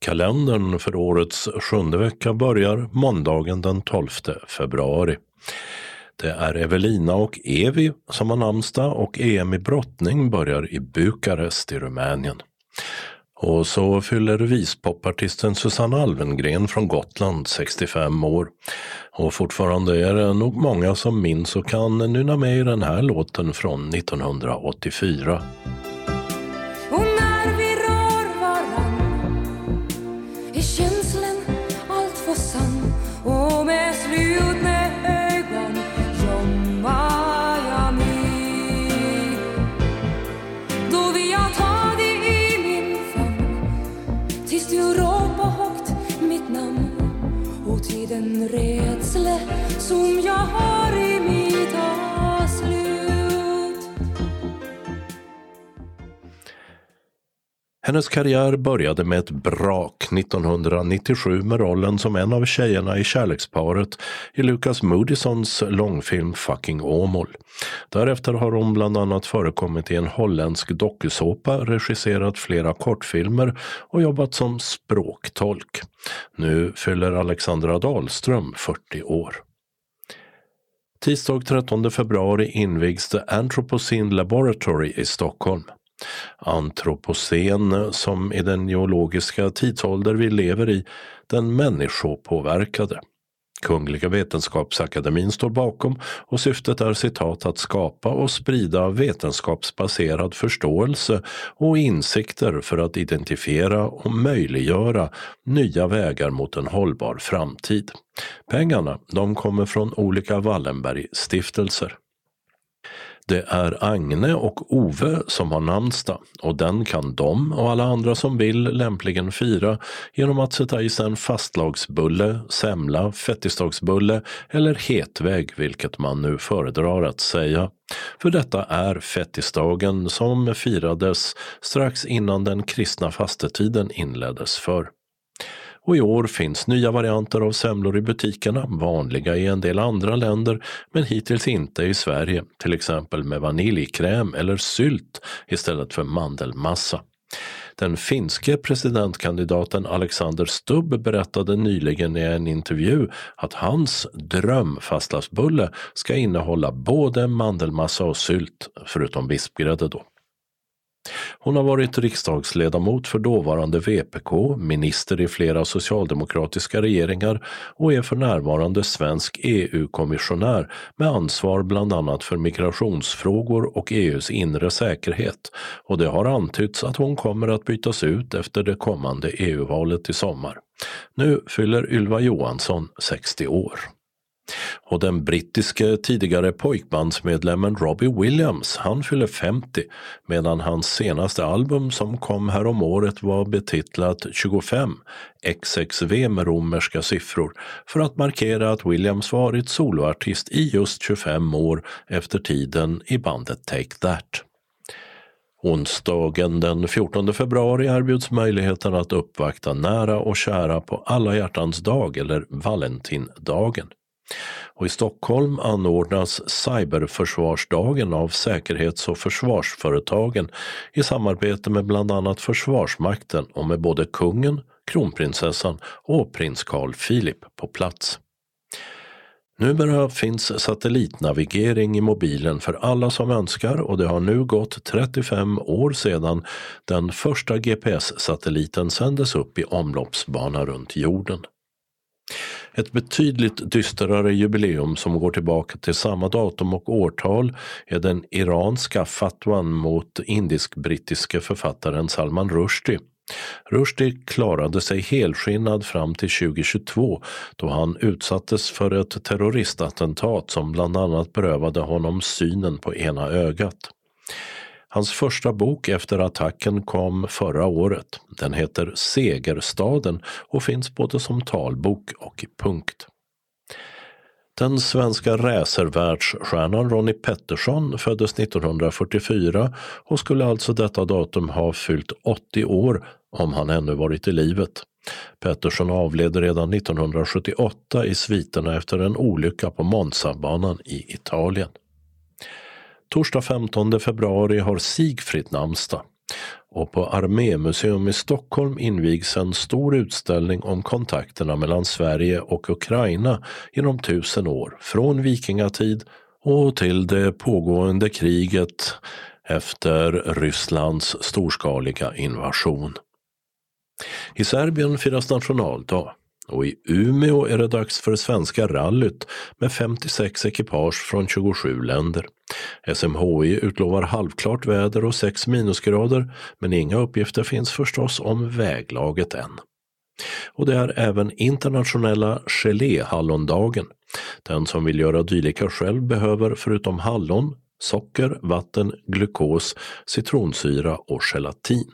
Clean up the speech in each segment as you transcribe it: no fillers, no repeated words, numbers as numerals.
Adventskalendern för årets 7:e vecka börjar måndagen den 12 februari. Det är Evelina och Evi som har namnsdag och EM i brottning börjar i Bukarest i Rumänien. Och så fyller vispoppartisten Susanne Alvengren från Gotland 65 år. Och fortfarande är det nog många som minns och kan nynna med i den här låten från 1984. Och när vi rör varann är känslan allt för sann. Och med slutna ögon jommar jag med. Då vill jag ta dig i min famn tills du ropar högt mitt namn. Och till den rädsla som jag har i mitt avslut. Hennes karriär började med ett brak 1997 med rollen som en av tjejerna i kärleksparet i Lukas Moodyssons långfilm Fucking Åmål. Därefter har hon bland annat förekommit i en holländsk dokusåpa, regisserat flera kortfilmer och jobbat som språktolk. Nu fyller Alexandra Dahlström 40 år. Tisdag 13 februari invigs The Anthropocene Laboratory i Stockholm. Antropocen, som i den geologiska tidsålder vi lever i, den människopåverkade. Kungliga vetenskapsakademin står bakom och syftet är citat att skapa och sprida vetenskapsbaserad förståelse och insikter för att identifiera och möjliggöra nya vägar mot en hållbar framtid. Pengarna, de kommer från olika Wallenberg-stiftelser. Det är Agne och Ove som har namnsdag och den kan de och alla andra som vill lämpligen fira genom att sätta i sig en fastlagsbulle, semla, fettisdagsbulle eller hetvägg, vilket man nu föredrar att säga. För detta är fettisdagen som firades strax innan den kristna fastetiden inleddes för. Och i år finns nya varianter av semlor i butikerna, vanliga i en del andra länder men hittills inte i Sverige, till exempel med vaniljkräm eller sylt istället för mandelmassa. Den finske presidentkandidaten Alexander Stubb berättade nyligen i en intervju att hans drömfastlagsbulle ska innehålla både mandelmassa och sylt, förutom vispgrädde då. Hon har varit riksdagsledamot för dåvarande VPK, minister i flera socialdemokratiska regeringar och är för närvarande svensk EU-kommissionär med ansvar bland annat för migrationsfrågor och EUs inre säkerhet. Och det har antytts att hon kommer att bytas ut efter det kommande EU-valet i sommar. Nu fyller Ylva Johansson 60 år. Och den brittiske tidigare pojkbandsmedlemmen Robbie Williams, han fyller 50 medan hans senaste album som kom här om året var betitlat 25 XXV med romerska siffror för att markera att Williams varit soloartist i just 25 år efter tiden i bandet Take That. Onsdagen den 14 februari erbjuds möjligheten att uppvakta nära och kära på alla hjärtans dag eller Valentindagen. Och i Stockholm anordnas cyberförsvarsdagen av säkerhets- och försvarsföretagen i samarbete med bland annat Försvarsmakten och med både kungen, kronprinsessan och prins Carl Philip på plats. Numera finns satellitnavigering i mobilen för alla som önskar och det har nu gått 35 år sedan den första GPS-satelliten sändes upp i omloppsbana runt jorden. Ett betydligt dystrare jubileum som går tillbaka till samma datum och årtal är den iranska fatwan mot indisk-brittiske författaren Salman Rushdie. Rushdie klarade sig helskinnad fram till 2022 då han utsattes för ett terroristattentat som bland annat berövade honom synen på ena ögat. Hans första bok efter attacken kom förra året. Den heter Segerstaden och finns både som talbok och i punkt. Den svenska racervärldsstjärnan Ronnie Peterson föddes 1944 och skulle alltså detta datum ha fyllt 80 år om han ännu varit i livet. Peterson avled redan 1978 i sviterna efter en olycka på Monzabanan i Italien. Torsdag 15 februari har Sigfrid namnsdag. Och på Armémuseum i Stockholm invigs en stor utställning om kontakterna mellan Sverige och Ukraina genom 1000 år, från vikingatid och till det pågående kriget efter Rysslands storskaliga invasion. I Serbien firas nationaldag och i Umeå är det dags för svenska rallyt med 56 ekipage från 27 länder. SMHI utlovar halvklart väder och 6 minusgrader, men inga uppgifter finns förstås om väglaget än. Och det är även internationella geléhallondagen. Den som vill göra dylika själv behöver förutom hallon, socker, vatten, glukos, citronsyra och gelatin.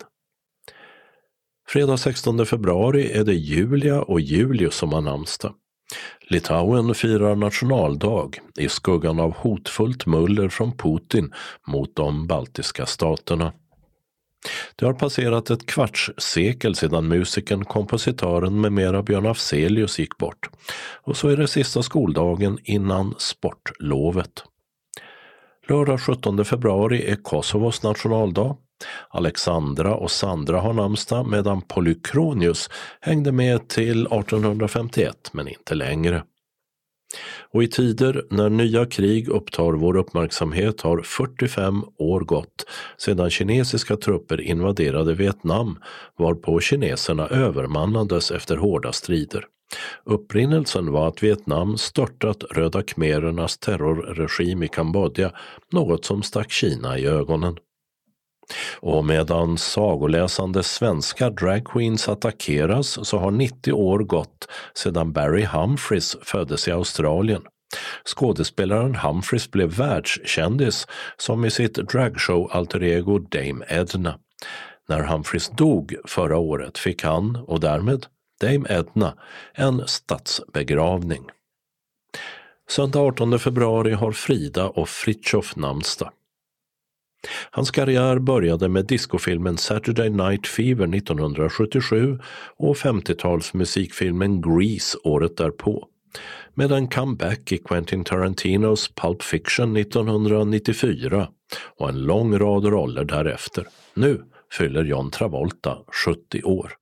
Fredag 16 februari är det Julia och Julius som har namnsdag. Litauen firar nationaldag i skuggan av hotfullt muller från Putin mot de baltiska staterna. Det har passerat ett kvartssekel sedan musikern, kompositören med mera Björn Afzelius gick bort. Och så är det sista skoldagen innan sportlovet. Lördag 17 februari är Kosovos nationaldag. Alexandra och Sandra har namnsdag medan Polykronius hängde med till 1851 men inte längre. Och i tider när nya krig upptar vår uppmärksamhet har 45 år gått sedan kinesiska trupper invaderade Vietnam, varpå kineserna övermannades efter hårda strider. Upprinnelsen var att Vietnam störtat Röda khmerernas terrorregim i Kambodja, något som stack Kina i ögonen. Och medan sagoläsande svenska dragqueens attackeras så har 90 år gått sedan Barry Humphries föddes i Australien. Skådespelaren Humphries blev världskändis som i sitt dragshow alter ego Dame Edna. När Humphries dog förra året fick han, och därmed Dame Edna, en statsbegravning. Söndag 18 februari har Frida och Fritjof namnsdag. Hans karriär började med discofilmen Saturday Night Fever 1977 och 50-tals musikfilmen Grease året därpå, med en comeback i Quentin Tarantinos Pulp Fiction 1994 och en lång rad roller därefter. Nu fyller John Travolta 70 år.